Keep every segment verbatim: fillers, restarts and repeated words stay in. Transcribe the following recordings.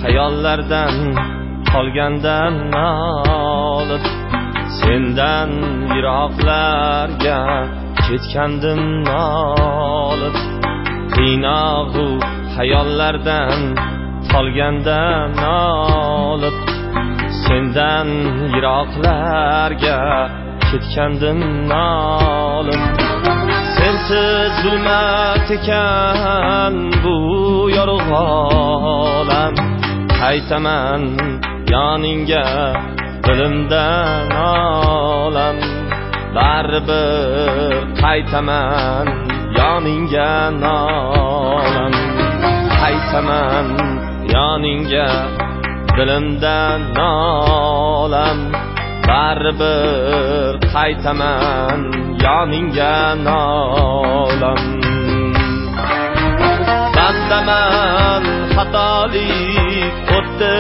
hayollardan qolgandan nolib sendan yiroqlarga ketgandim nolib qiynoqu hayollardan qolgandan nolib sendan yiroqlarga ketgandim nolib sensiz zulmat ekan bu yorug' olam qaytaman yoningga dilimdan olam baribir qaytaman yoningga nolam qaytaman yoningga dilimdan nolam baribir qaytaman yoningga nolam bandaman xatolik o'tdi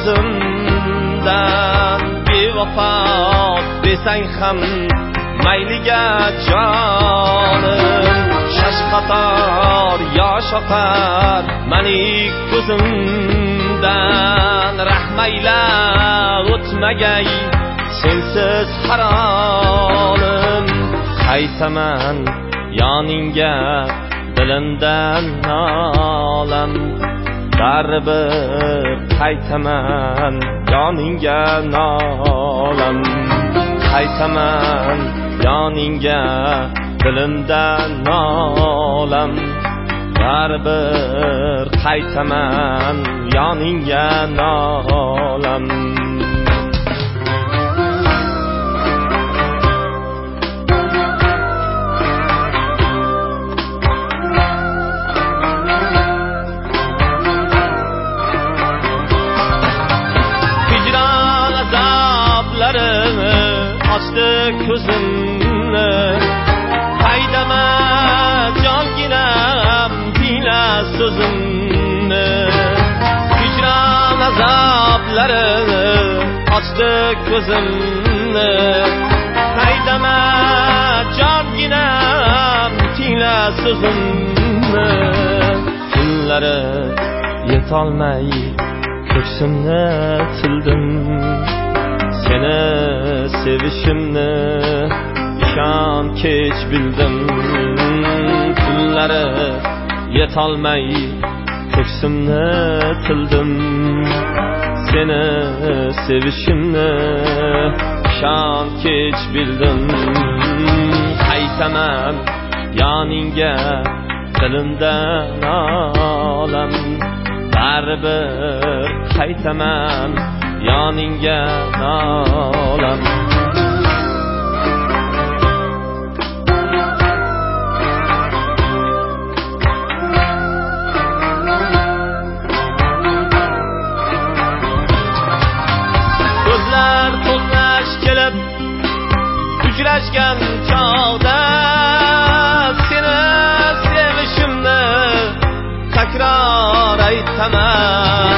o'zimdan bevafo desang ham mayliga jonim shashqator yosh oqar mening ko'zimdan rahmayla o'tmagay sensiz harolim qaytaman yoningga dilimdan nolam baribir qaytaman yoningga nolam qaytaman yoningga dilimdan nolam baribir qaytaman yoningga nolam açtı ko'zimni haydama jonginam tingla so'zimni hijron azoblarini ochdi ko'zimni haydama jonginam tingla so'zimni kunlari yetolmay ko'ksimni tildim seni sevishimni ishon kech bildim kunlari yetolmay ko'ksimni tildim seni sevishimni ishon kech bildim qaytaman yoningga dilimdan olam baribir qaytaman yoningga nolam ko'zlar to'qnash kelib uchrashgan chog'da seni sevishimni takror aytaman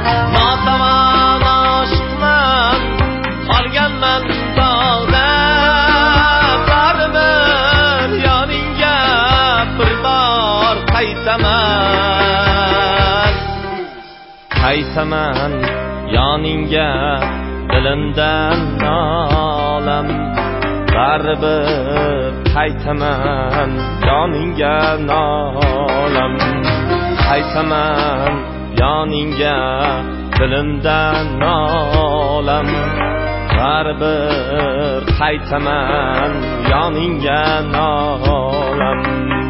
qaytaman yoningga dilimdan nolam baribir qaytaman yoningga nolam qaytaman yoningga dilimdan nolam baribir qaytaman yoningga nolam